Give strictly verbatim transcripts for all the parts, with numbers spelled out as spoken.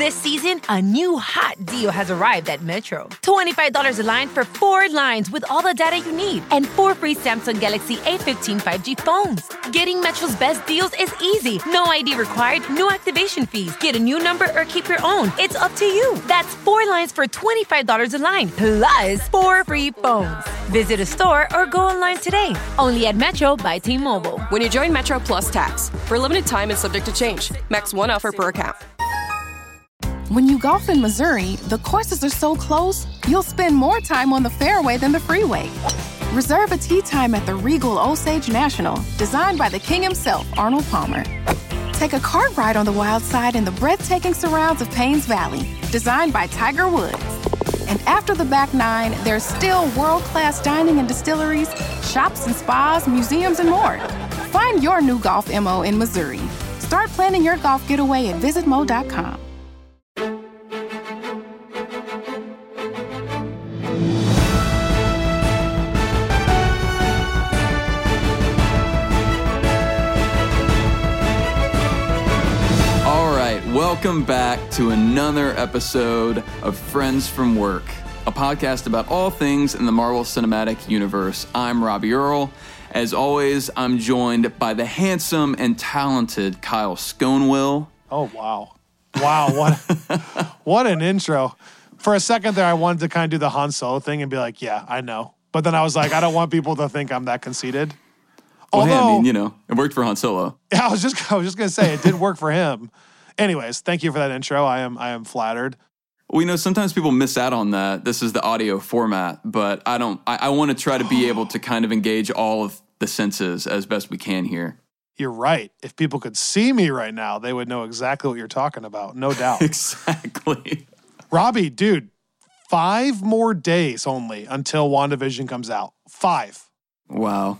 This season, a new hot deal has arrived at Metro. twenty-five dollars a line for four lines with all the data you need and four free Samsung Galaxy A fifteen five G phones. Getting Metro's best deals is easy. No I D required, no activation fees. Get a new number or keep your own. It's up to you. That's four lines for twenty-five dollars a line, plus four free phones. Visit a store or go online today. Only at Metro by T-Mobile. When you join Metro Plus Tax. For a limited time and subject to change. Max one offer per account. When you golf in Missouri, the courses are so close, you'll spend more time on the fairway than the freeway. Reserve a tee time at the Regal Osage National, designed by the king himself, Arnold Palmer. Take a cart ride on the wild side in the breathtaking surrounds of Paynes Valley, designed by Tiger Woods. And after the back nine, there's still world-class dining and distilleries, shops and spas, museums, and more. Find your new golf M O in Missouri. Start planning your golf getaway at visit mo dot com. Welcome back to another episode of Friends from Work, a podcast about all things in the Marvel Cinematic Universe. I'm Robbie Earl. As always, I'm joined by the handsome and talented Kyle Sconewell. Oh, wow. Wow, what what an intro. For a second there, I wanted to kind of do the Han Solo thing and be like, yeah, I know. But then I was like, I don't want people to think I'm that conceited. Well, Although, hey, I mean, you know, it worked for Han Solo. Yeah, I was just I was just going to say, it did work for him. Anyways, thank you for that intro. I am I am flattered. We know sometimes people miss out on that. This is the audio format, but I don't. I, I want to try to be able to kind of engage all of the senses as best we can here. You're right. If people could see me right now, they would know exactly what you're talking about. No doubt. Exactly. Robbie, dude, five more days only until WandaVision comes out. Five. Wow.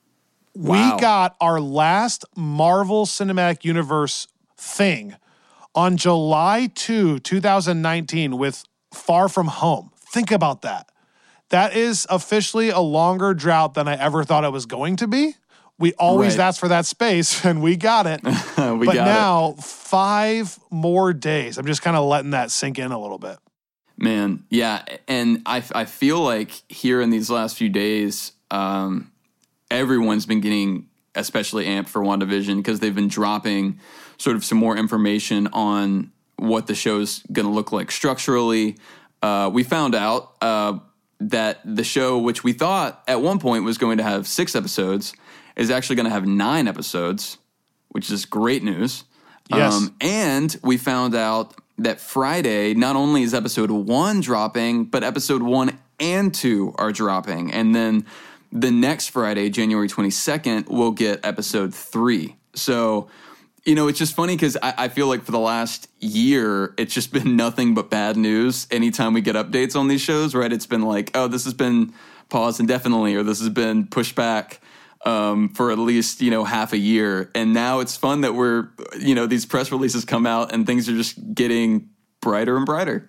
We wow. got our last Marvel Cinematic Universe thing on July second, twenty nineteen with Far From Home. Think about that. That is officially a longer drought than I ever thought it was going to be. We always right. asked for that space, and we got it. we but got now, it. five more days. I'm just kind of letting that sink in a little bit. Man, yeah. And I, I feel like here in these last few days, um, everyone's been getting especially amped for WandaVision because they've been dropping sort of some more information on what the show's going to look like structurally. Uh, we found out uh, that the show, which we thought at one point was going to have six episodes, is actually going to have nine episodes, which is great news. Yes. Um, and we found out that Friday, not only is episode one dropping, but episode one and two are dropping. And then the next Friday, January twenty-second, we'll get episode three. So, you know, it's just funny because I, I feel like for the last year, it's just been nothing but bad news. Anytime we get updates on these shows, right? It's been like, oh, this has been paused indefinitely, or this has been pushed back um, for at least, you know, half a year. And now it's fun that we're, you know, these press releases come out and things are just getting brighter and brighter.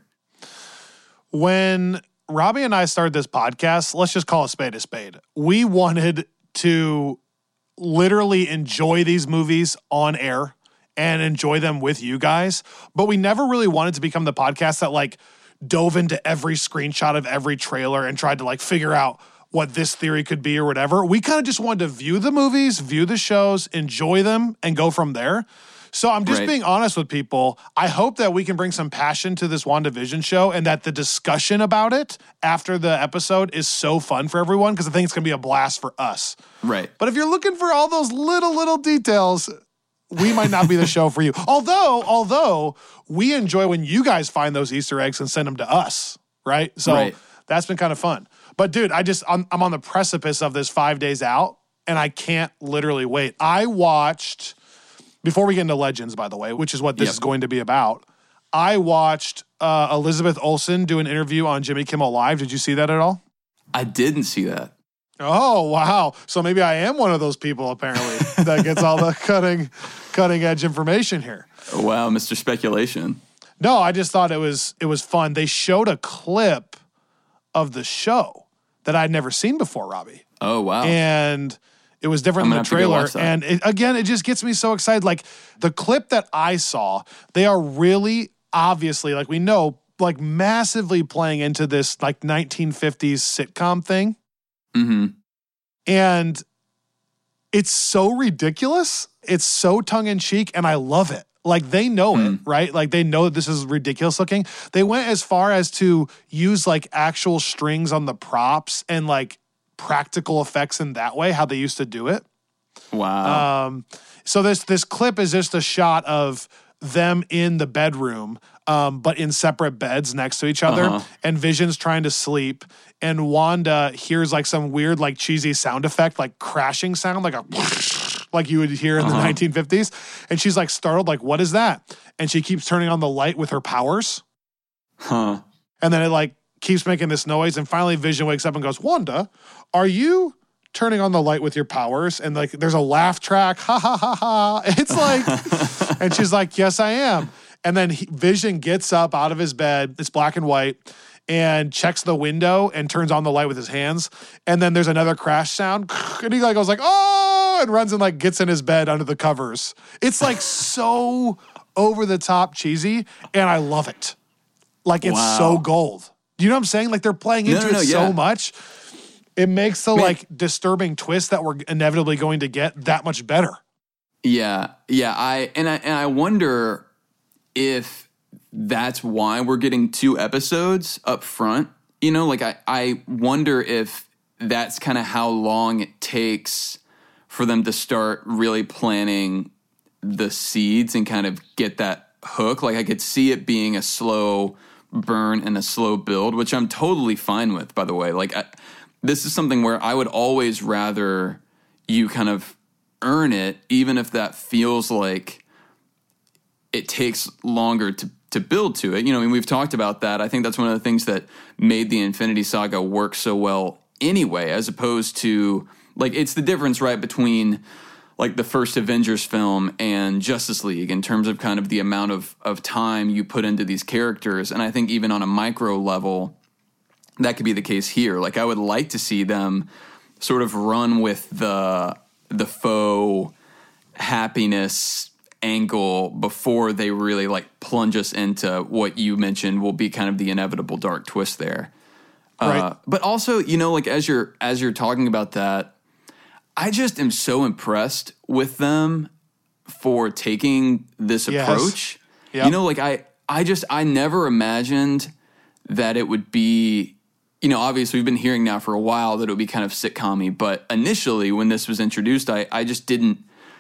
When Robbie and I started this podcast, let's just call a spade a spade. We wanted to literally enjoy these movies on air and enjoy them with you guys, but we never really wanted to become the podcast that like dove into every screenshot of every trailer and tried to like figure out what this theory could be or whatever. We kind of just wanted to view the movies, view the shows, enjoy them, and go from there. So I'm just right. being honest with people. I hope that we can bring some passion to this WandaVision show and that the discussion about it after the episode is so fun for everyone because I think it's going to be a blast for us. Right. But if you're looking for all those little, little details, we might not be the show for you. Although, although we enjoy when you guys find those Easter eggs and send them to us, right? So right. that's been kind of fun. But dude, I just, I'm, I'm on the precipice of this five days out and I can't literally wait. I watched... Before we get into Legends, by the way, which is what this yep. is going to be about, I watched uh, Elizabeth Olsen do an interview on Jimmy Kimmel Live. Did you see that at all? I didn't see that. Oh, wow. So maybe I am one of those people, apparently, that gets all the cutting, cutting edge information here. Wow, Mister Speculation. No, I just thought it was it was fun. They showed a clip of the show that I'd never seen before, Robbie. Oh, wow. And it was different than the trailer. And it, again, it just gets me so excited. Like the clip that I saw, they are really obviously, like we know, like massively playing into this like nineteen fifties sitcom thing. Mm-hmm. And it's so ridiculous. It's so tongue-in-cheek, and I love it. Like, they know mm. it, right? Like, they know this is ridiculous looking. They went as far as to use, like, actual strings on the props and, like, practical effects in that way, how they used to do it. Wow. Um, so this this clip is just a shot of them in the bedroom, um, but in separate beds next to each other, uh-huh. and Vision's trying to sleep, and Wanda hears like some weird, like cheesy sound effect, like crashing sound, like a like you would hear in uh-huh. the nineteen fifties, and she's like startled, like, what is that? And she keeps turning on the light with her powers, huh? And then it like keeps making this noise, and finally Vision wakes up and goes, Wanda, are you turning on the light with your powers? And like there's a laugh track, ha ha ha ha. It's like, and she's like, yes, I am. And then he, Vision gets up out of his bed, it's black and white, and checks the window and turns on the light with his hands. And then there's another crash sound, and he like goes like, oh, and runs and like gets in his bed under the covers. It's like so over the top cheesy, and I love it. Like it's wow. so gold. You know what I'm saying? Like they're playing into no, no, it so yeah. much. It makes the Man. like disturbing twist that we're inevitably going to get that much better. Yeah, yeah. I and I and I wonder if that's why we're getting two episodes up front. You know, like I, I wonder if that's kind of how long it takes for them to start really planting the seeds and kind of get that hook. Like I could see it being a slow burn and a slow build, which I'm totally fine with, by the way. Like I, this is something where I would always rather you kind of earn it, even if that feels like it takes longer to, to build to it. You know, I mean, we've talked about that. I think that's one of the things that made the Infinity Saga work so well anyway, as opposed to, like, it's the difference, right, between, like, the first Avengers film and Justice League in terms of kind of the amount of, of time you put into these characters. And I think even on a micro level, that could be the case here. Like, I would like to see them sort of run with the the faux happiness angle before they really, like, plunge us into what you mentioned will be kind of the inevitable dark twist there. Right. Uh, but also, you know, like, as you're as you're talking about that, I just am so impressed with them for taking this yes. approach. Yep. You know, like, I, I just, I never imagined that it would be, you know, obviously we've been hearing now for a while that it would be kind of sitcom-y, but initially when this was introduced, I, I just didn't,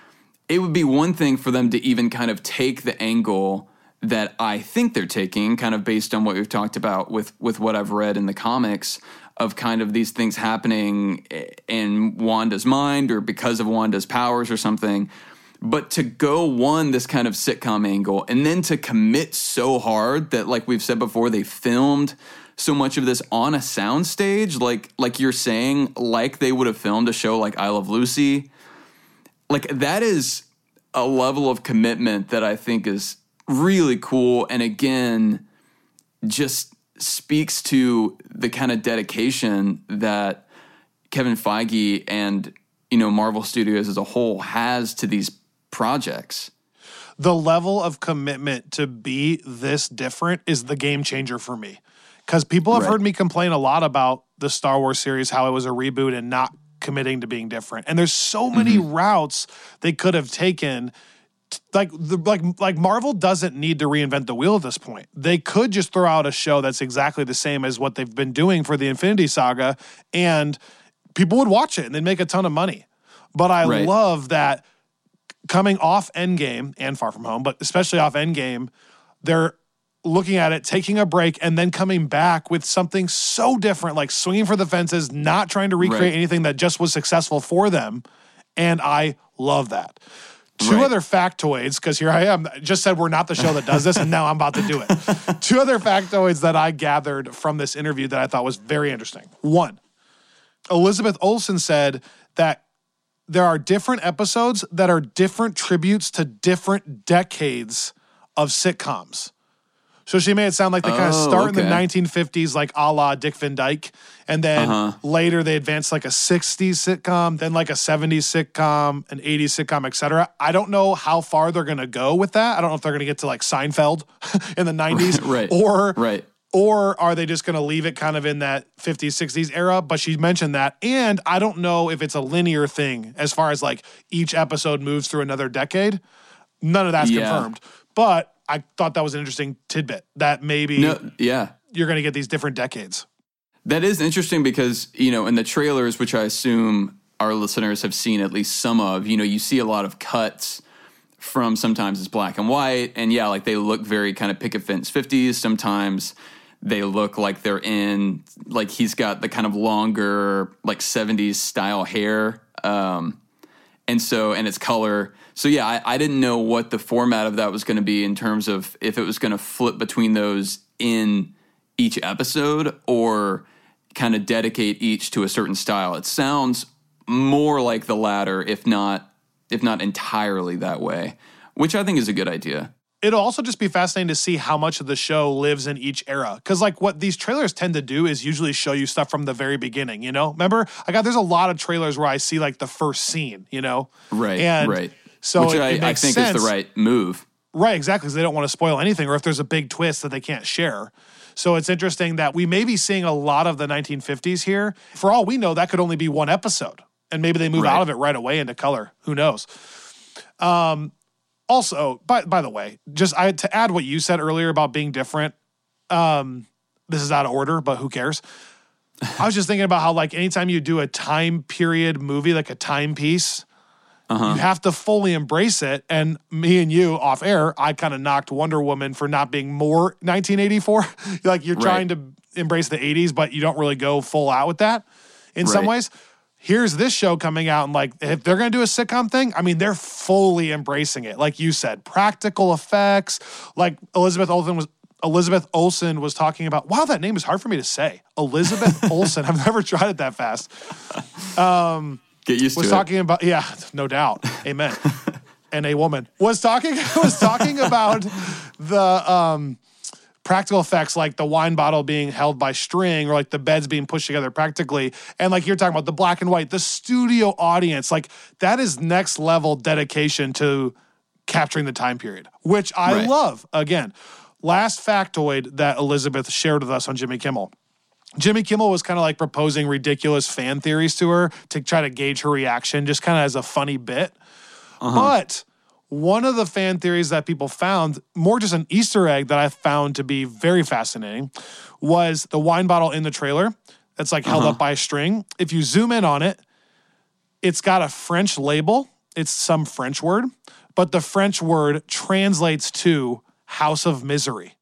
it would be one thing for them to even kind of take the angle that I think they're taking, kind of based on what we've talked about with, with what I've read in the comics, of kind of these things happening in Wanda's mind or because of Wanda's powers or something. But to go, one, this kind of sitcom angle, and then to commit so hard that, like we've said before, they filmed so much of this on a soundstage, like like you're saying, like they would have filmed a show like I Love Lucy. Like, that is a level of commitment that I think is really cool, and again, just speaks to the kind of dedication that Kevin Feige and, you know, Marvel Studios as a whole has to these projects. The level of commitment to be this different is the game changer for me. Because people have right. heard me complain a lot about the Star Wars series, how it was a reboot and not committing to being different. And there's so many mm-hmm. routes they could have taken. Like, the, like, like Marvel doesn't need to reinvent the wheel at this point. They could just throw out a show that's exactly the same as what they've been doing for the Infinity Saga, and people would watch it and they'd make a ton of money. But I right. love that coming off Endgame and Far From Home, but especially off Endgame, they're looking at it, taking a break, and then coming back with something so different, like swinging for the fences, not trying to recreate right. anything that just was successful for them. And I love that. Two right. other factoids, because here I am, just said we're not the show that does this, and now I'm about to do it. Two other factoids that I gathered from this interview that I thought was very interesting. One, Elizabeth Olsen said that there are different episodes that are different tributes to different decades of sitcoms. So she made it sound like they kind of Oh, start in okay. the nineteen fifties, like a la Dick Van Dyke, and then Uh-huh. later they advanced like a sixties sitcom, then like a seventies sitcom, an eighties sitcom, et cetera. I don't know how far they're going to go with that. I don't know if they're going to get to like Seinfeld in the nineties, Right. or Right. or are they just going to leave it kind of in that fifties, sixties era? But she mentioned that. And I don't know if it's a linear thing as far as like each episode moves through another decade. None of that's Yeah. confirmed. But I thought that was an interesting tidbit that maybe No, yeah. you're going to get these different decades. That is interesting because, you know, in the trailers, which I assume our listeners have seen at least some of, you know, you see a lot of cuts from sometimes it's black and white. And yeah, like they look very kind of picket fence fifties. Sometimes they look like they're in, like he's got the kind of longer, like seventies style hair. Um, and so, and it's color. So yeah, I, I didn't know what the format of that was going to be in terms of if it was going to flip between those in each episode or kind of dedicate each to a certain style. It sounds more like the latter, if not, if not entirely that way, which I think is a good idea. It'll also just be fascinating to see how much of the show lives in each era. Because, like, what these trailers tend to do is usually show you stuff from the very beginning, you know? Remember? I got, there's a lot of trailers where I see, like, the first scene, you know? Right, and right. So which it, I, it I makes think sense. is the right move. Right, exactly, because they don't want to spoil anything, or if there's a big twist that they can't share. So it's interesting that we may be seeing a lot of the nineteen fifties here. For all we know, that could only be one episode. And maybe they move Right. out of it right away into color. Who knows? Um, also, by by the way, just I to add what you said earlier about being different. Um, this is out of order, but who cares? I was just thinking about how, like, anytime you do a time period movie, like a timepiece, Uh-huh. you have to fully embrace it. And me and you off air, I kind of knocked Wonder Woman for not being more nineteen eighty-four. Like, you're Right. trying to embrace the eighties, but you don't really go full out with that in some Right. ways. Here's this show coming out, and like, if they're going to do a sitcom thing, I mean, they're fully embracing it. Like you said, practical effects. Like Elizabeth Olsen was Elizabeth Olsen was talking about. Wow, that name is hard for me to say. Elizabeth Olsen. I've never tried it that fast. Um, Get used was to talking about yeah, no doubt. Amen. And a woman was talking was talking about the um, practical effects, like the wine bottle being held by string, or like the beds being pushed together practically. And like you're talking about the black and white, the studio audience, like that is next level dedication to capturing the time period, which I Right. love. Again, last factoid that Elizabeth shared with us on Jimmy Kimmel. Jimmy Kimmel was kind of like proposing ridiculous fan theories to her to try to gauge her reaction, just kind of as a funny bit. Uh-huh. But one of the fan theories that people found, more just an Easter egg that I found to be very fascinating, was the wine bottle in the trailer that's like held Uh-huh. up by a string. If you zoom in on it, it's got a French label. It's some French word, but the French word translates to House of Misery.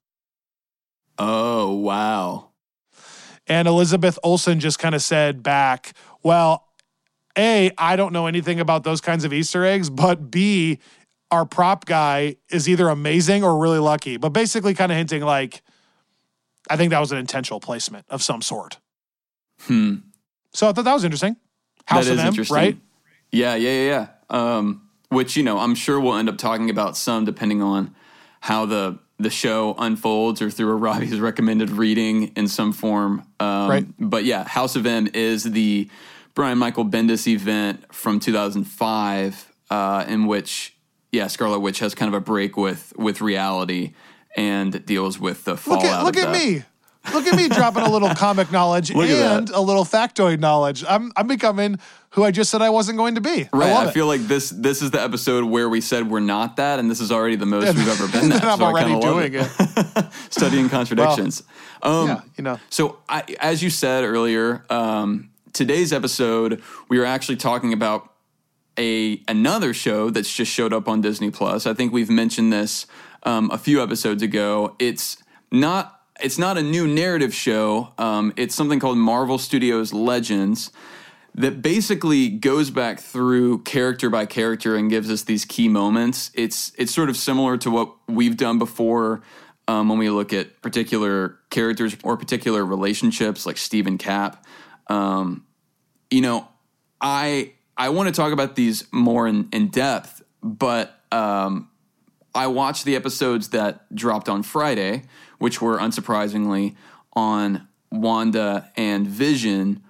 Oh, wow. And Elizabeth Olsen just kind of said back, well, A, I don't know anything about those kinds of Easter eggs, but B, our prop guy is either amazing or really lucky. But basically kind of hinting like, I think that was an intentional placement of some sort. Hmm. So I thought that was interesting. House That of is M, interesting. right? Yeah, yeah, yeah, yeah. Um, which, you know, I'm sure we'll end up talking about some depending on how the the show unfolds or through a Robbie's recommended reading in some form. Um, Right. But yeah, House of M is the Brian Michael Bendis event from two thousand five uh, in which, yeah, Scarlet Witch has kind of a break with with reality and deals with the fallout Look at look of at that. me. Look at me dropping a little comic knowledge Look at and that. a little factoid knowledge. I'm I'm becoming who I just said I wasn't going to be. Right, I love I it. feel like this this is the episode where we said we're not that, and this is already the most we've ever been that. And I'm so I already kinda love doing it. Studying contradictions. um, yeah, you know. So, I, as you said earlier, um, today's episode we were actually talking about a another show that's just showed up on Disney Plus. I think we've mentioned this um, a few episodes ago. It's not it's not a new narrative show. Um, it's something called Marvel Studios Legends, that basically goes back through character by character and gives us these key moments. It's it's sort of similar to what we've done before um, when we look at particular characters or particular relationships, like Steve and Cap. Um, you know, I I want to talk about these more in, in depth, but um, I watched the episodes that dropped on Friday, which were unsurprisingly on Wanda and Vision.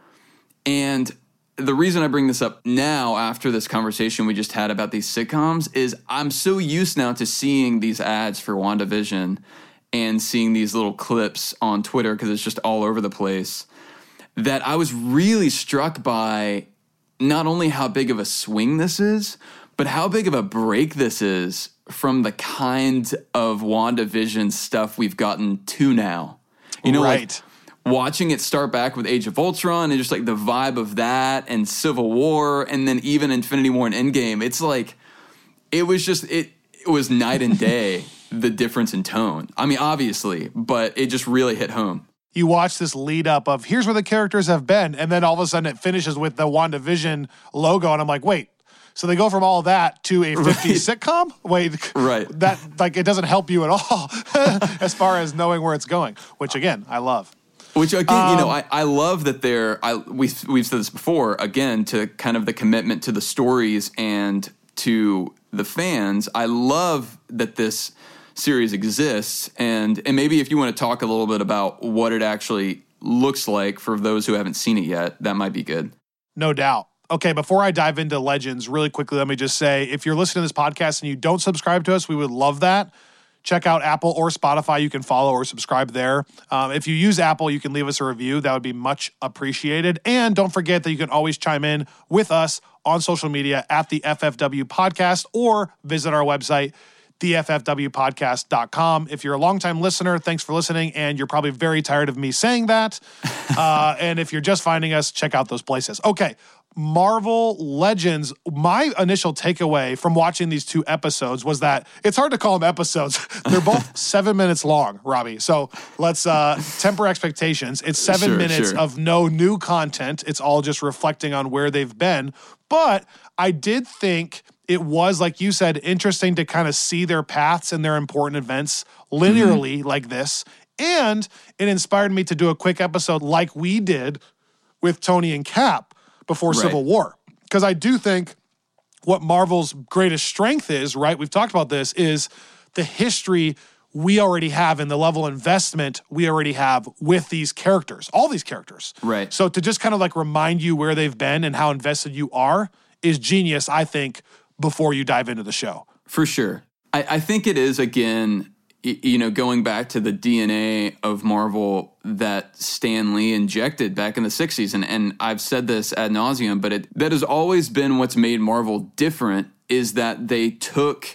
And the reason I bring this up now after this conversation we just had about these sitcoms is I'm so used now to seeing these ads for WandaVision and seeing these little clips on Twitter because it's just all over the place that I was really struck by not only how big of a swing this is, but how big of a break this is from the kind of WandaVision stuff we've gotten to now. You know, right. like watching it start back with Age of Ultron and just like the vibe of that and Civil War and then even Infinity War and Endgame. It's like, it was just, it, it was night and day, the difference in tone. I mean, obviously, but it just really hit home. You watch this lead up of here's where the characters have been. And then all of a sudden it finishes with the WandaVision logo. And I'm like, wait, so they go from all that to a fifties right. sitcom? Wait, right. that like it doesn't help you at all as far as knowing where it's going, which again, I love. Which again, um, you know, I, I love that they're, I, we've, we've said this before, again, to kind of the commitment to the stories and to the fans. I love that this series exists. And, and maybe if you want to talk a little bit about what it actually looks like for those who haven't seen it yet, that might be good. No doubt. Okay, before I dive into Legends, really quickly, let me just say, if you're listening to this podcast and you don't subscribe to us, we would love that. Check out Apple or Spotify. You can follow or subscribe there. Um, if you use Apple, you can leave us a review. That would be much appreciated. And don't forget that you can always chime in with us on social media at the F F W Podcast or visit our website, the f f w podcast dot com. If you're a longtime listener, thanks for listening, and you're probably very tired of me saying that. Uh, and if you're just finding us, check out those places. Okay, Marvel Legends, my initial takeaway from watching these two episodes was that it's hard to call them episodes. They're both seven minutes long, Robbie. So let's uh, temper expectations. It's seven sure, minutes sure. of no new content. It's all just reflecting on where they've been. But I did think it was, like you said, interesting to kind of see their paths and their important events linearly mm-hmm. like this. And it inspired me to do a quick episode like we did with Tony and Cap before right. Civil War. Because I do think what Marvel's greatest strength is, right, we've talked about this, is the history we already have and the level of investment we already have with these characters, all these characters. Right. So to just kind of like remind you where they've been and how invested you are is genius, I think, before you dive into the show. For sure. I, I think it is, again, you know, going back to the D N A of Marvel that Stan Lee injected back in the sixties, and, and I've said this ad nauseum, but it, that has always been what's made Marvel different, is that they took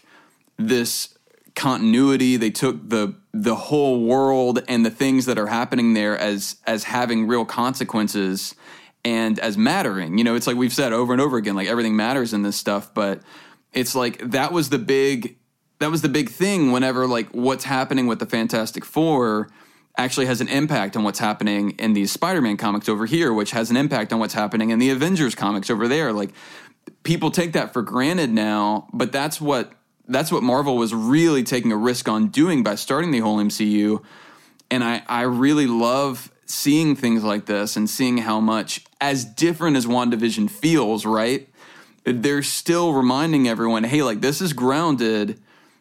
this continuity, they took the the whole world and the things that are happening there as as having real consequences and as mattering. You know, it's like we've said over and over again, like everything matters in this stuff, but it's like that was the big that was the big thing whenever like what's happening with the Fantastic Four actually has an impact on what's happening in these Spider-Man comics over here, which has an impact on what's happening in the Avengers comics over there. Like people take that for granted now, but that's what that's what Marvel was really taking a risk on doing by starting the whole M C U. And I, I really love seeing things like this and seeing how much, as different as WandaVision feels, right? They're still reminding everyone, hey, like this is grounded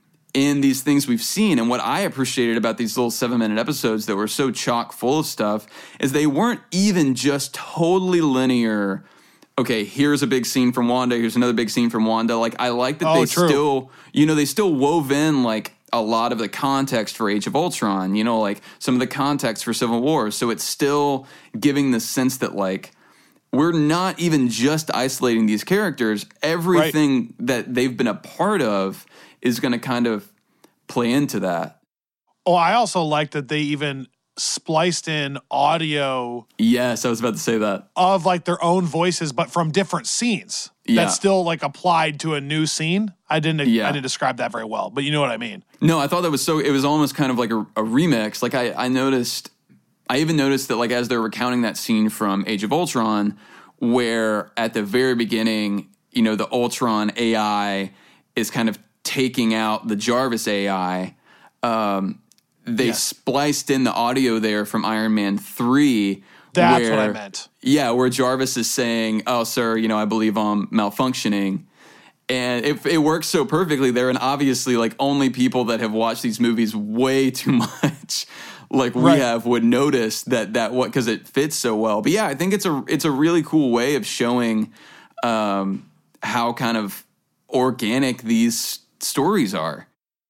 in these things we've seen. And what I appreciated about these little seven-minute episodes that were so chock full of stuff is they weren't even just totally linear. Okay, here's a big scene from Wanda, here's another big scene from Wanda. Like, I like that oh, they true. still, you know, they still wove in, like, a lot of the context for Age of Ultron, you know, like, some of the context for Civil War. So it's still giving the sense that, like, we're not even just isolating these characters. Everything right. that they've been a part of is going to kind of play into that. Oh, I also like that they even spliced in audio. Yes, I was about to say that. Of like their own voices, but from different scenes. Yeah. That's still like applied to a new scene. I didn't yeah. I didn't describe that very well, but you know what I mean. No, I thought that was so, it was almost kind of like a, a remix. Like I, I noticed, I even noticed that like as they're recounting that scene from Age of Ultron, where at the very beginning, you know, the Ultron A I is kind of taking out the Jarvis A I, um, they yes. spliced in the audio there from Iron Man three. That's where, what I meant. Yeah, where Jarvis is saying, oh, sir, you know, I believe I'm malfunctioning. And it, it works so perfectly there. And obviously, like, only people that have watched these movies way too much, like we Right. have, would notice that that what because it fits so well. But yeah, I think it's a it's a really cool way of showing um, how kind of organic these stories are.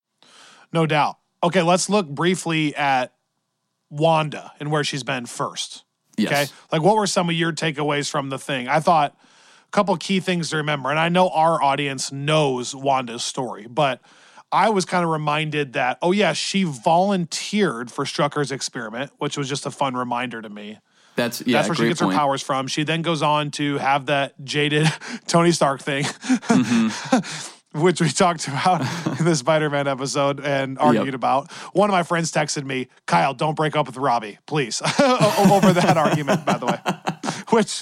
No doubt. Okay, let's look briefly at Wanda and where she's been first. Yes. Okay, like what were some of your takeaways from the thing? I thought a couple key things to remember, and I know our audience knows Wanda's story, but I was kind of reminded that, oh yeah, she volunteered for Strucker's experiment, which was just a fun reminder to me. That's yeah, That's where she great gets point. her powers from. She then goes on to have that jaded Tony Stark thing, Mm-hmm. which we talked about in the Spider-Man episode and argued Yep. about. One of my friends texted me, Kyle, don't break up with Robbie, please. Over that argument, by the way, which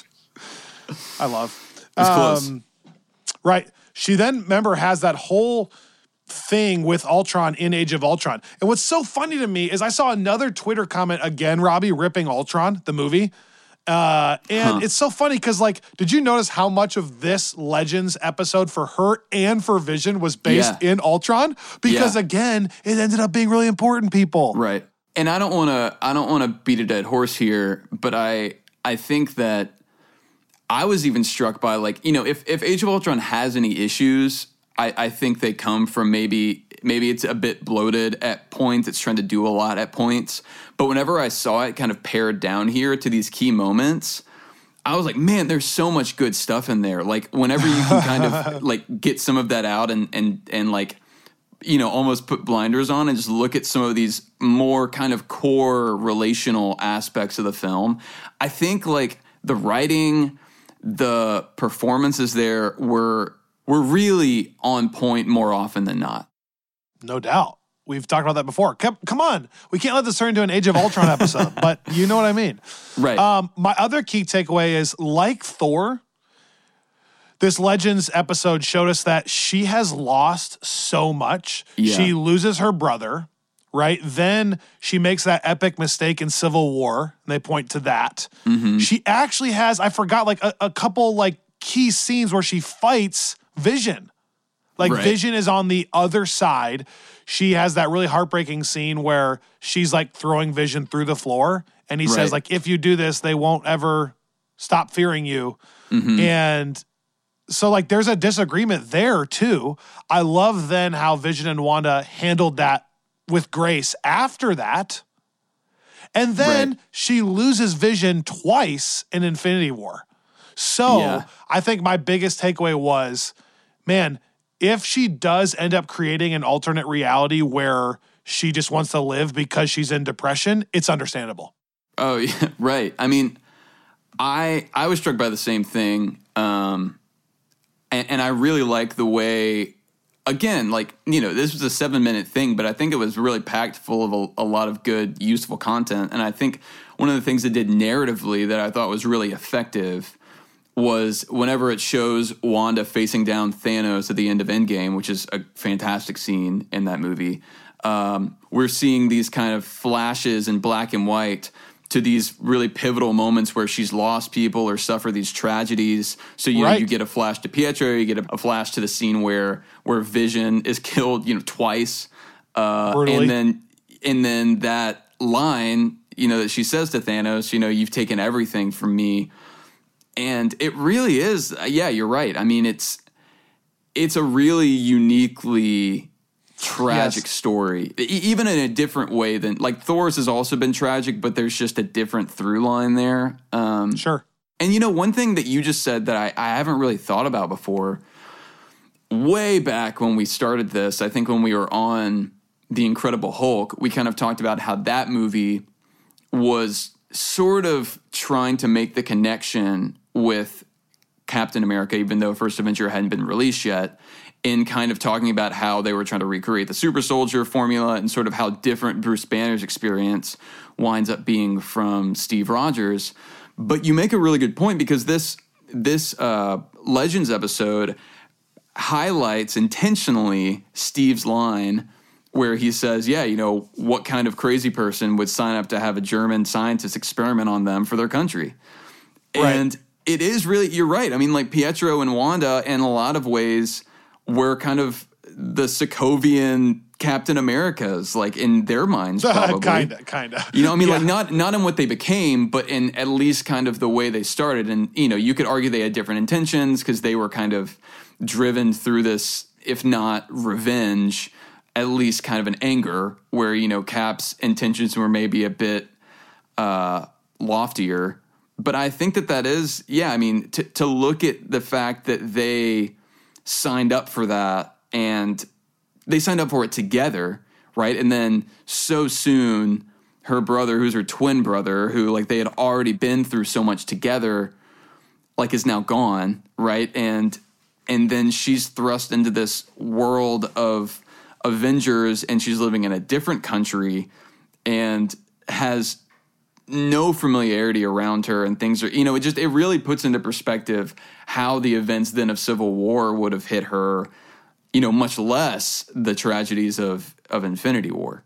I love. It's close. Um, right. She then, remember, has that whole thing with Ultron in Age of Ultron. And what's so funny to me is I saw another Twitter comment again, Robbie, ripping Ultron, the movie. Uh, and Huh. it's so funny because, like, did you notice how much of this Legends episode for her and for Vision was based Yeah. in Ultron? Because, Yeah. again, it ended up being really important, people. Right. And I don't want to I don't want to beat a dead horse here, but I I think that I was even struck by, like, you know, if if Age of Ultron has any issues, I I think they come from maybe maybe it's a bit bloated at points, it's trying to do a lot at points. But whenever I saw it kind of pared down here to these key moments, I was like, man, there's so much good stuff in there. Like, whenever you can kind of like get some of that out and and and like, you know, almost put blinders on and just look at some of these more kind of core relational aspects of the film, I think like the writing, the performances there were were really on point more often than not. No doubt. We've talked about that before. Come, come on. We can't let this turn into an Age of Ultron episode, but you know what I mean. Right. Um, my other key takeaway is, like Thor, this Legends episode showed us that she has lost so much. Yeah. She loses her brother, right? Then she makes that epic mistake in Civil War. And they point to that. Mm-hmm. She actually has, I forgot, like a, a couple like key scenes where she fights Vision. Like Right. Vision is on the other side. She has that really heartbreaking scene where she's like throwing Vision through the floor. And he Right. says, like, if you do this, they won't ever stop fearing you. Mm-hmm. And so, like, there's a disagreement there, too. I love then how Vision and Wanda handled that with grace after that. And then Right. she loses Vision twice in Infinity War. So Yeah. I think my biggest takeaway was, man, if she does end up creating an alternate reality where she just wants to live because she's in depression, it's understandable. Oh, yeah, right. I mean, I I was struck by the same thing, um, and, and I really like the way, again, like, you know, this was a seven-minute thing, but I think it was really packed full of a, a lot of good, useful content, and I think one of the things it did narratively that I thought was really effective was whenever it shows Wanda facing down Thanos at the end of Endgame, which is a fantastic scene in that movie, um, we're seeing these kind of flashes in black and white to these really pivotal moments where she's lost people or suffered these tragedies. So, you know, Right. you get a flash to Pietro, you get a, a flash to the scene where where Vision is killed, you know, twice. Uh, Brutally. and then and then that line, you know, that she says to Thanos, you know, you've taken everything from me. And it really is, yeah, you're right. I mean, it's it's a really uniquely tragic Yes. story, e- even in a different way than, like, Thor's has also been tragic, but there's just a different through line there. Um, Sure. and, you know, one thing that you just said that I, I haven't really thought about before, way back when we started this, I think when we were on The Incredible Hulk, we kind of talked about how that movie was sort of trying to make the connection with Captain America, even though First Avenger hadn't been released yet, in kind of talking about how they were trying to recreate the super soldier formula and sort of how different Bruce Banner's experience winds up being from Steve Rogers. But you make a really good point, because this this uh, Legends episode highlights intentionally Steve's line where he says, yeah, you know, what kind of crazy person would sign up to have a German scientist experiment on them for their country? Right. And it is really, you're right. I mean, like, Pietro and Wanda, in a lot of ways, were kind of the Sokovian Captain Americas, like in their minds, probably. kinda, kinda. You know, I mean, Yeah. like not not in what they became, but in at least kind of the way they started. And you know, you could argue they had different intentions because they were kind of driven through this, if not revenge, at least kind of an anger, where you know Cap's intentions were maybe a bit uh, loftier. But I think that that is, yeah. I mean, to to look at the fact that they signed up for that and they signed up for it together, right? And then so soon, her brother, who's her twin brother, who like they had already been through so much together, like is now gone, right? And and then she's thrust into this world of Avengers, and she's living in a different country and has no familiarity around her, and things are, you know, it just, it really puts into perspective how the events then of Civil War would have hit her, you know, much less the tragedies of, of Infinity War.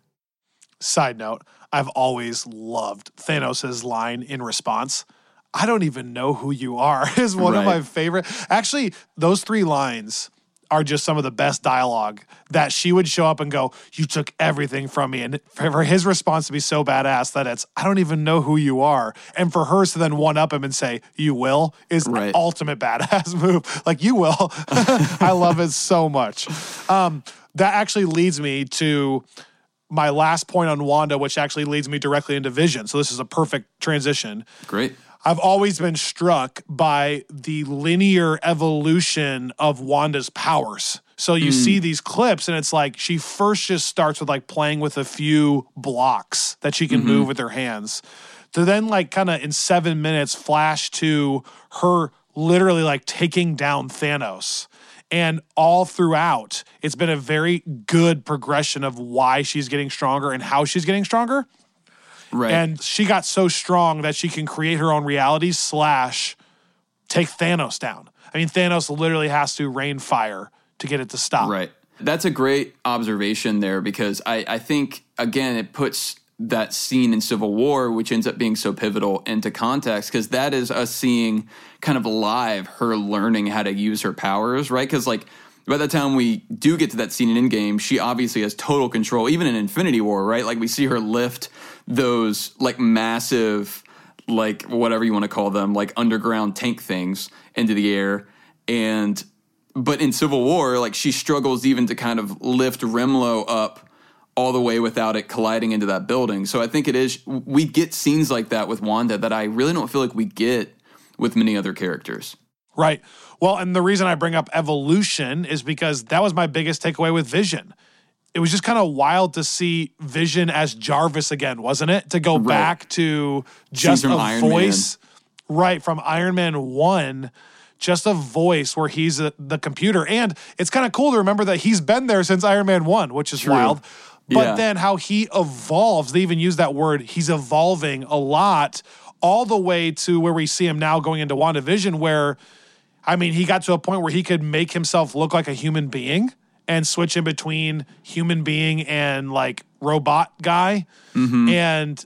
Side note, I've always loved Thanos' line in response. I don't even know who you are is one Right. of my favorite. Actually, those three lines are just some of the best dialogue that she would show up and go, you took everything from me. And for his response to be so badass that it's, I don't even know who you are. And for hers to then one up him and say, you will, is Right. an ultimate badass move. Like, you will. I love it so much. Um, that actually leads me to my last point on Wanda, which actually leads me directly into Vision. So this is a perfect transition. Great. I've always been struck by the linear evolution of Wanda's powers. So you see these clips and it's like she first just starts with like playing with a few blocks that she can move with her hands. To then like kind of in seven minutes flash to her literally like taking down Thanos. And all throughout, it's been a very good progression of why she's getting stronger and how she's getting stronger. Right. And she got so strong that she can create her own reality slash take Thanos down. I mean, Thanos literally has to rain fire to get it to stop. Right. That's a great observation there, because I, I think, again, it puts that scene in Civil War, which ends up being so pivotal, into context, because that is us seeing kind of live her learning how to use her powers, right? Because, like, by the time we do get to that scene in Endgame, she obviously has total control, even in Infinity War, right? Like, we see her lift those, like, massive, like, whatever you want to call them, like, underground tank things into the air. And, but in Civil War, like, she struggles even to kind of lift Rimlo up all the way without it colliding into that building. So I think it is, we get scenes like that with Wanda that I really don't feel like we get with many other characters. Right. Well, and the reason I bring up evolution is because that was my biggest takeaway with Vision. It was just kind of wild to see Vision as Jarvis again, wasn't it? To go Right. back to just from a Iron voice. Right, from Iron Man one, just a voice where he's a, the computer. And it's kind of cool to remember that he's been there since Iron Man one, which is True. wild. But Yeah. then how he evolves, they even use that word, he's evolving a lot, all the way to where we see him now going into WandaVision, where, I mean, he got to a point where he could make himself look like a human being and switch in between human being and like robot guy. Mm-hmm. And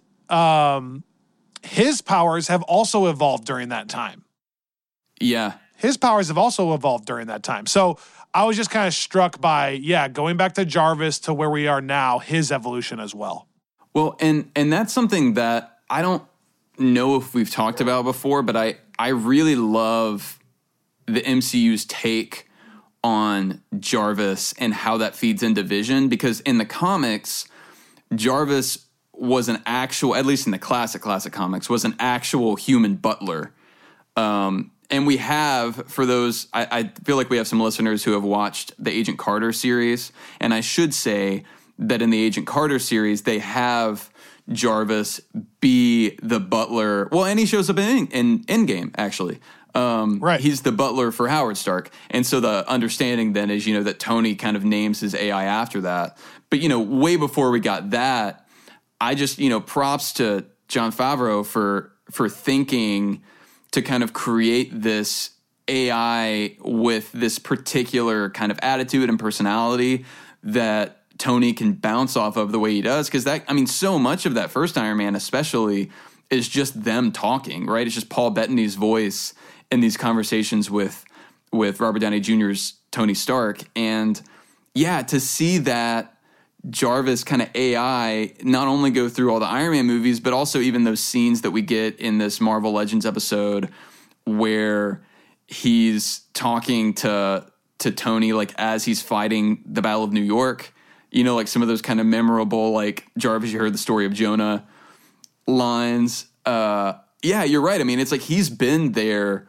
um, his powers have also evolved during that time. Yeah. His powers have also evolved during that time. So I was just kind of struck by, yeah, going back to Jarvis to where we are now, his evolution as well. Well, and and that's something that I don't know if we've talked about before, but I, I really love the M C U's take on Jarvis and how that feeds into Vision, because in the comics, Jarvis was an actual, at least in the classic, classic comics, was an actual human butler. Um, and we have, for those, I, I feel like we have some listeners who have watched the Agent Carter series, and I should say that in the Agent Carter series, they have Jarvis be the butler. Well, and he shows up in, in Endgame, actually. Um, Right. He's the butler for Howard Stark. And so the understanding then is, you know, that Tony kind of names his A I after that. But, you know, way before we got that, I just, you know, props to Jon Favreau for for thinking to kind of create this A I with this particular kind of attitude and personality that Tony can bounce off of the way he does. Because that, I mean, so much of that first Iron Man especially is just them talking, right? It's just Paul Bettany's voice in these conversations with with Robert Downey Junior's Tony Stark. And yeah, to see that Jarvis kind of A I not only go through all the Iron Man movies, but also even those scenes that we get in this Marvel Legends episode where he's talking to to Tony like as he's fighting the Battle of New York. You know, like some of those kind of memorable, like, Jarvis, you heard the story of Jonah lines. Uh, yeah, you're right. I mean, it's like he's been there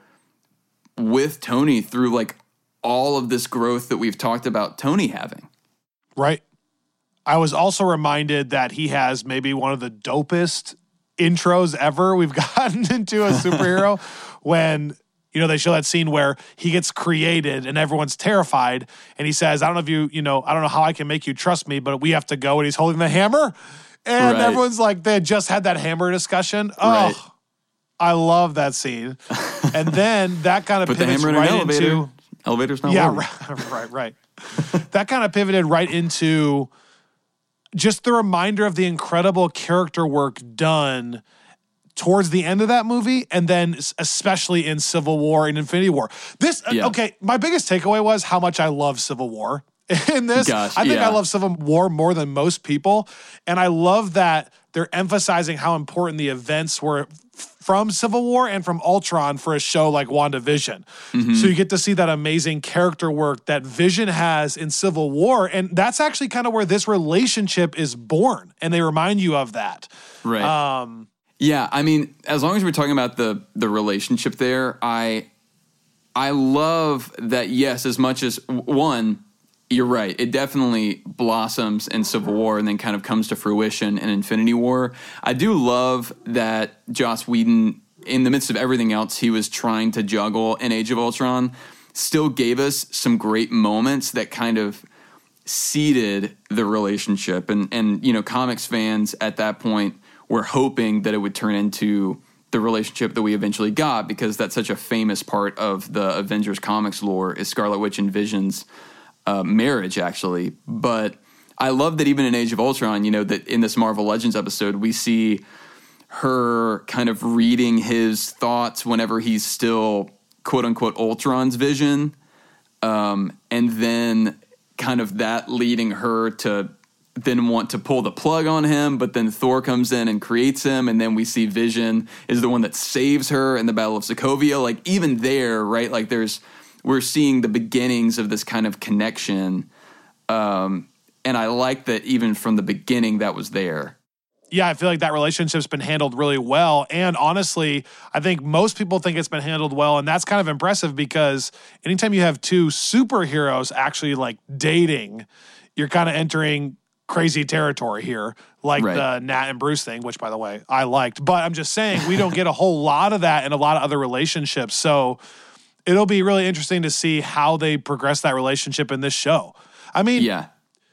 with Tony through, like, all of this growth that we've talked about Tony having. Right. I was also reminded that he has maybe one of the dopest intros ever we've gotten into a superhero when... You know, they show that scene where he gets created and everyone's terrified. And he says, I don't know if you, you know, I don't know how I can make you trust me, but we have to go. And he's holding the hammer. And right. everyone's like, they had just had that hammer discussion. Oh, right. I love that scene. And then that kind of Put pivots the hammer in right an elevator. into. Elevator's not Yeah, working. right, right, right. That kind of pivoted right into just the reminder of the incredible character work done towards the end of that movie, and then especially in Civil War and Infinity War. This, yeah. okay, my biggest takeaway was how much I love Civil War in this. Gosh, I think yeah. I love Civil War more than most people, and I love that they're emphasizing how important the events were from Civil War and from Ultron for a show like WandaVision. Mm-hmm. So you get to see that amazing character work that Vision has in Civil War, and that's actually kind of where this relationship is born, and they remind you of that. Right. Um, Yeah, I mean, as long as we're talking about the the relationship there, I I love that, yes, as much as, one, you're right, it definitely blossoms in Civil War and then kind of comes to fruition in Infinity War. I do love that Joss Whedon, in the midst of everything else he was trying to juggle in Age of Ultron, still gave us some great moments that kind of seeded the relationship. And, and you know, comics fans at that point we're hoping that it would turn into the relationship that we eventually got, because that's such a famous part of the Avengers comics lore is Scarlet Witch and Vision's uh, marriage, actually. But I love that even in Age of Ultron, you know, that in this Marvel Legends episode, we see her kind of reading his thoughts whenever he's still, quote unquote, Ultron's vision. Um, and then kind of that leading her to then want to pull the plug on him, but then Thor comes in and creates him, and then we see Vision is the one that saves her in the Battle of Sokovia. Like, even there, right, like there's, we're seeing the beginnings of this kind of connection, um, and I like that even from the beginning that was there. Yeah, I feel like that relationship's been handled really well, and honestly, I think most people think it's been handled well, and that's kind of impressive because anytime you have two superheroes actually, like, dating, you're kind of entering crazy territory here, like right. the Nat and Bruce thing, which, by the way, I liked. But I'm just saying, we don't get a whole lot of that in a lot of other relationships. So it'll be really interesting to see how they progress that relationship in this show. I mean, yeah.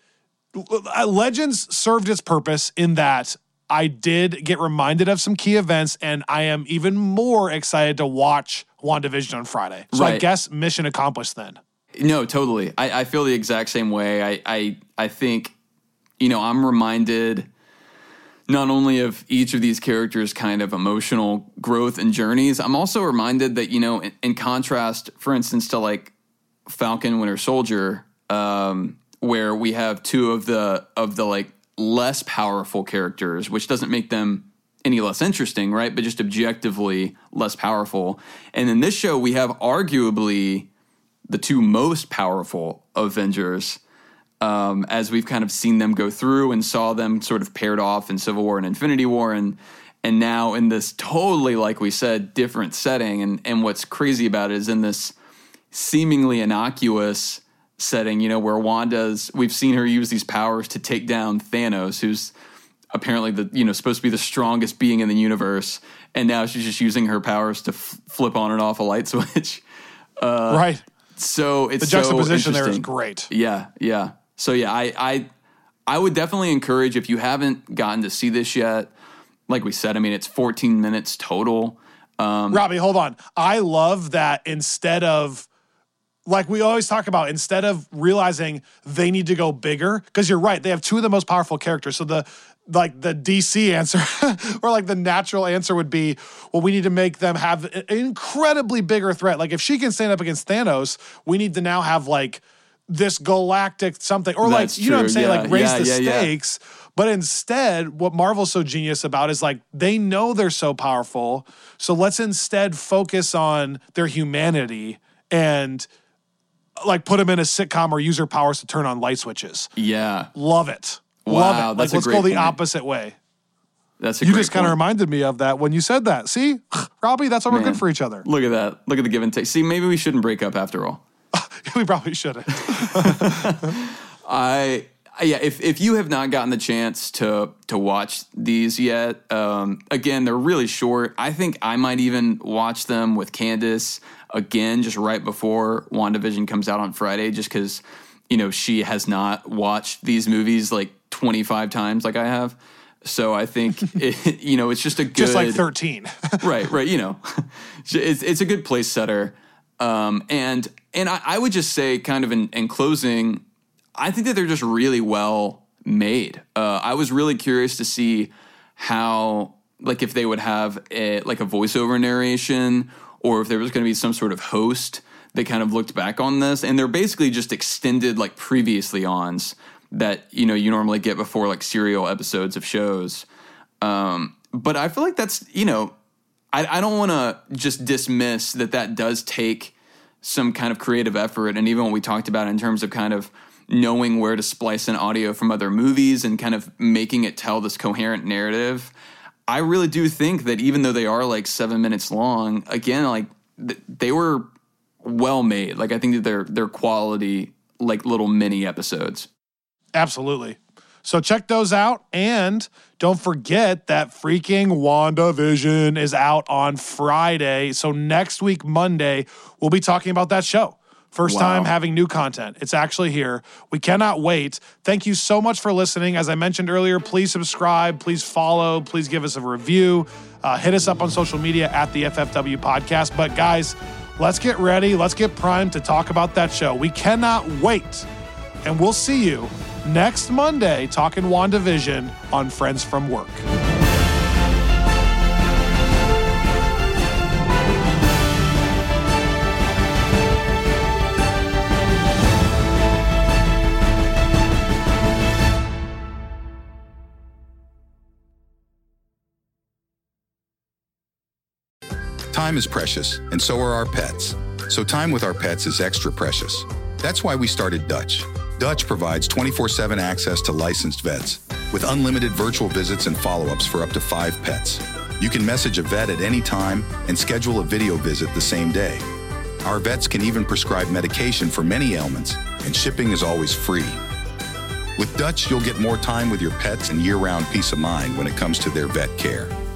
Legends served its purpose in that I did get reminded of some key events, and I am even more excited to watch WandaVision on Friday. So right. I guess mission accomplished then. No, totally. I, I feel the exact same way. I, I, I think... You know, I'm reminded not only of each of these characters' kind of emotional growth and journeys, I'm also reminded that, you know, in, in contrast, for instance, to like Falcon Winter Soldier, um, where we have two of the of the like less powerful characters, which doesn't make them any less interesting, right? But just objectively less powerful. And in this show, we have arguably the two most powerful Avengers. Um, as we've kind of seen them go through and saw them sort of paired off in Civil War and Infinity War, and and now in this totally, like we said, different setting. And and what's crazy about it is in this seemingly innocuous setting, you know, where Wanda's, we've seen her use these powers to take down Thanos, who's apparently the, you know, supposed to be the strongest being in the universe, and now she's just using her powers to f- flip on and off a light switch. Uh, right. So it's the juxtaposition so there is great. Yeah, yeah. So yeah, I, I I would definitely encourage, if you haven't gotten to see this yet, like we said, I mean, it's fourteen minutes total. Um, Robbie, hold on. I love that instead of, like we always talk about, instead of realizing they need to go bigger, because you're right, they have two of the most powerful characters. So the like the D C answer or like the natural answer would be, well, we need to make them have an incredibly bigger threat. Like if she can stand up against Thanos, we need to now have like this galactic something, or That's like, you know what I'm true, saying? yeah, Like raise yeah, the yeah, yeah. stakes. But instead, what Marvel's so genius about is like, they know they're so powerful. So let's instead focus on their humanity and like put them in a sitcom or use her powers to turn on light switches. Yeah. Love it. Wow, Love it. Like, that's a let's great go the point. opposite way. That's a You great just kind of point. reminded me of that when you said that. See, Robbie, that's why we're Man. good for each other. Look at that. Look at the give and take. See, maybe we shouldn't break up after all. We probably shouldn't. I yeah, if if you have not gotten the chance to to watch these yet, um, again, they're really short. I think I might even watch them with Candace again just right before WandaVision comes out on Friday, just because, you know, she has not watched these movies like twenty-five times like I have. So I think, it, you know, it's just a good... Just like thirteen. right, right, you know. It's, it's a good place setter. Um, and and I, I would just say kind of in, in closing, I think that they're just really well made. Uh, I was really curious to see how, like if they would have a, like a voiceover narration or if there was going to be some sort of host that kind of looked back on this. And they're basically just extended like previously ons that, you know, you normally get before like serial episodes of shows. Um, but I feel like that's, you know, I, I don't want to just dismiss that that does take some kind of creative effort. And even what we talked about in terms of kind of knowing where to splice in audio from other movies and kind of making it tell this coherent narrative. I really do think that even though they are like seven minutes long, again, like th- they were well made. Like I think that they're, they're quality, like little mini episodes. Absolutely. So check those out. And don't forget that freaking WandaVision is out on Friday. So next week, Monday, we'll be talking about that show. First Wow. time having new content. It's actually here. We cannot wait. Thank you so much for listening. As I mentioned earlier, please subscribe, please follow, please give us a review. Uh, hit us up on social media at the F F W Podcast. But guys, let's get ready. Let's get primed to talk about that show. We cannot wait. And we'll see you next Monday talking WandaVision on Friends from Work. Time is precious, and so are our pets. So time with our pets is extra precious. That's why we started Dutch. Dutch provides twenty-four seven access to licensed vets, with unlimited virtual visits and follow-ups for up to five pets. You can message a vet at any time and schedule a video visit the same day. Our vets can even prescribe medication for many ailments, and shipping is always free. With Dutch, you'll get more time with your pets and year-round peace of mind when it comes to their vet care.